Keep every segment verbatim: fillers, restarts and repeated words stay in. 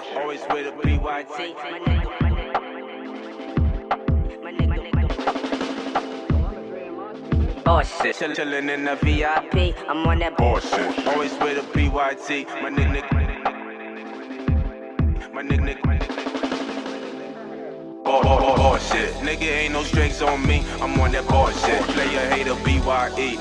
always with a B Y T. My nigga, my nigga, my nigga, my nigga. Bullshit. Chill, chillin' in the V I P. I'm on that bullshit. Always with a B Y T. My nigga, nigga, my nigga, nigga, my nigga. Bullshit. Nigga ain't no strings on me. I'm on that bullshit. Player hater B Y E.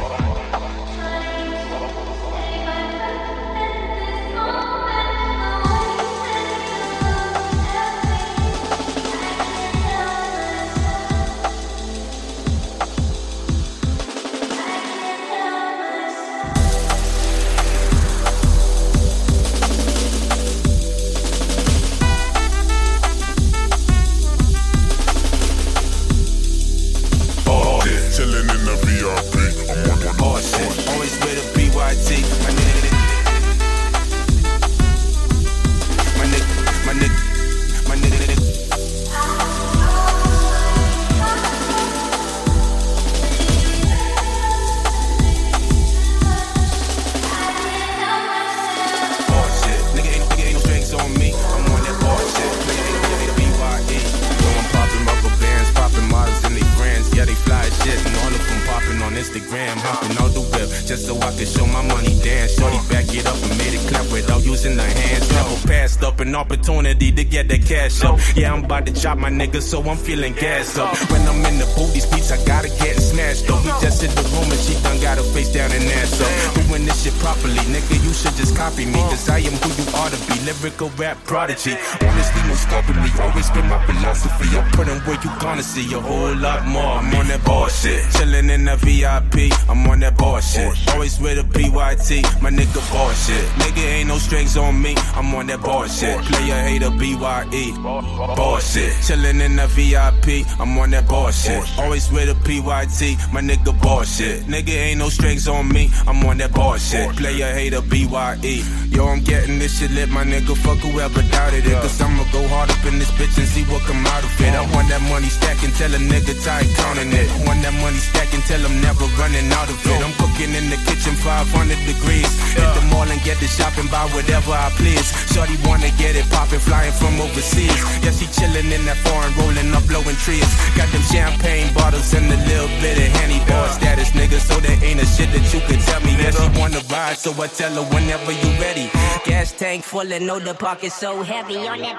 Instagram, hopping on the web just so I can show my money dance. Shorty back it up and made it clap without using the hands. Never passed up an opportunity to get that cash up. Yeah, I'm about to chop my nigga, so I'm feeling gas up. When I'm in the booth, these beats I gotta get smashed up. We just in the room and she done got her face down and ass up. Doing this shit properly, nigga, you should just copy me, cause I am who you ought to be, lyrical rap prodigy. Honestly, no stopping me, always been my philosophy. I'm putting where you gonna see a whole lot more. I'm on that bullshit, chillin' in the V I P. I'm on that bullshit, always with a B Y T. My nigga bullshit, nigga ain't no strings on me. I'm on that bullshit, player hater B Y E. Bullshit, chillin' in the V I P. I'm on that bullshit, always with a B Y T. My nigga bullshit, nigga ain't no strings on me. I'm on that bullshit, player hater B Y E. Yo, I'm getting this shit lit, my nigga. Fuck whoever doubted it, cause I'ma go hard up in this bitch and see what come out of it. I want that money stacking, tell a nigga tired counting it. I want that money stacking, tell him never running out of it. I'm cooking in the kitchen five hundred degrees. Hit the mall and get the shopping, buy whatever I please. Shorty wanna get it poppin', flying from overseas. Yeah, she chillin' in that foreign, rolling up, blowing trees. Got them champagne bottles and a little bit of Henny. Boy status, nigga, so there ain't a shit that you can tell me. Yeah, she wanna ride, so I tell her whenever you ready. Gas tank full and know the pocket so heavy on that.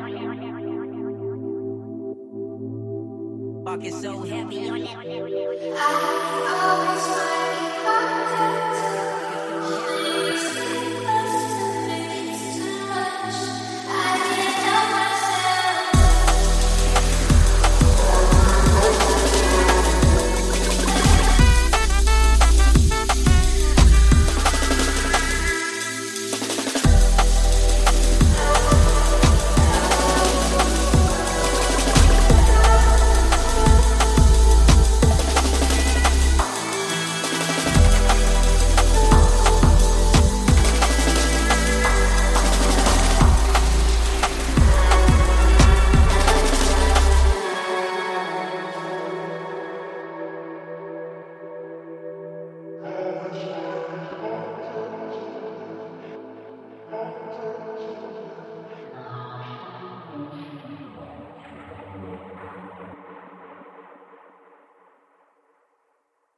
Pocket so heavy on that. I always find Oh,